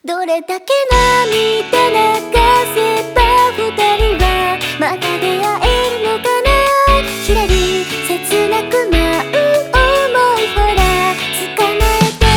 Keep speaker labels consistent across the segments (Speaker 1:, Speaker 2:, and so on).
Speaker 1: どれだけ涙流せば二人はまた出会えるのかな。ひらり切なく舞う想いほら捕まえて。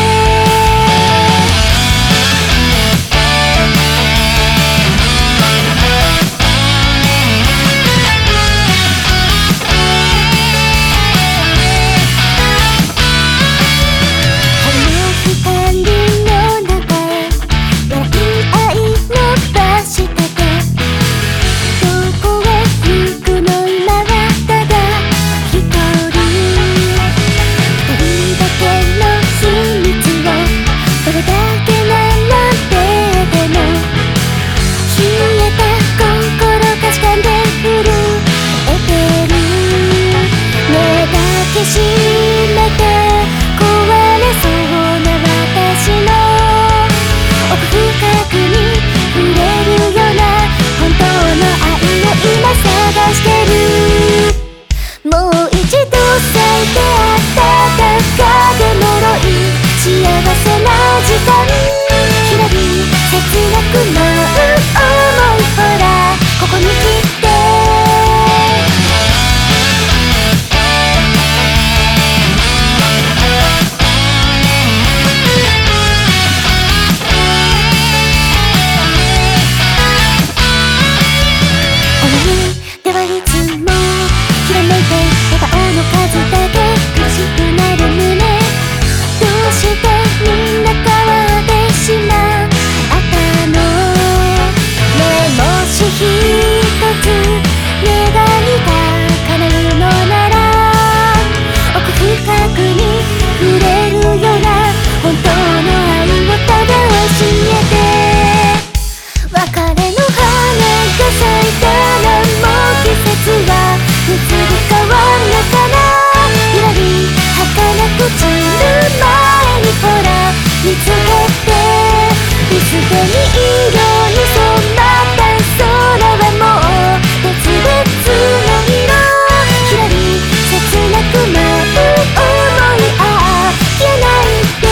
Speaker 1: あの光の中へ笑い合い伸ばした手、どこへ行くの今はただ一人。二人だけの秘密をどれだけ並べても冷えた心確かで震えてる。目だけ閉めて壊れそうな私の奥深くに触れるような本当の愛を今探してる。もう一度咲いてあったかで脆い幸せな時間。ひらり切なく舞う想いほらここに来て。ではいつもひらめいて笑顔の数だけ苦しくなる胸。どうしてみんな変わってしまったの。ねえもし一つ願いが叶うのなら奥深くに触れるような本当の愛をただ教えて。別れの花が咲いたらもう季節は移り変わるのかな。ゆらり儚く散る前にほら見つけて。すでに色に染まった空はもう別々の色。ひらり切なく舞う想いああ消えないで。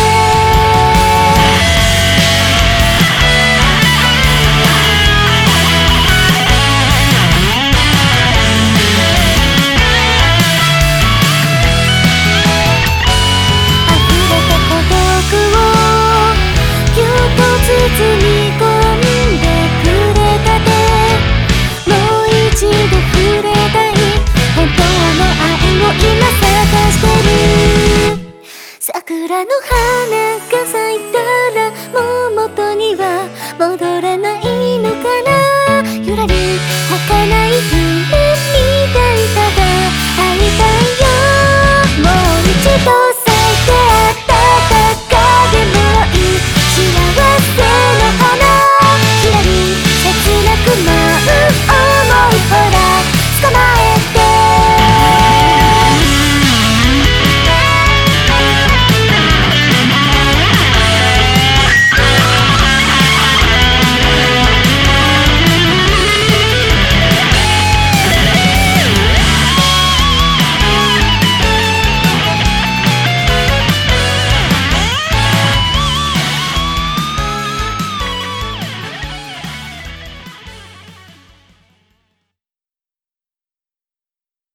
Speaker 1: 包み込んでくれた手、もう一度触れたい本当の愛を今探してる。桜の花が